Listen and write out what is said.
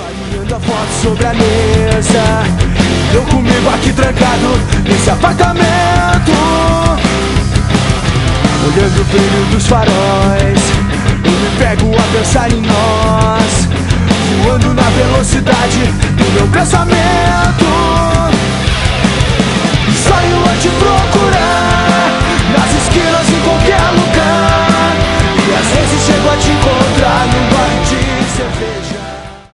Olhando a foto sobre a mesa, eu comigo aqui trancado nesse apartamento, olhando o brilho dos faróis, eu me pego a pensar em nós, voando na velocidade do meu pensamento.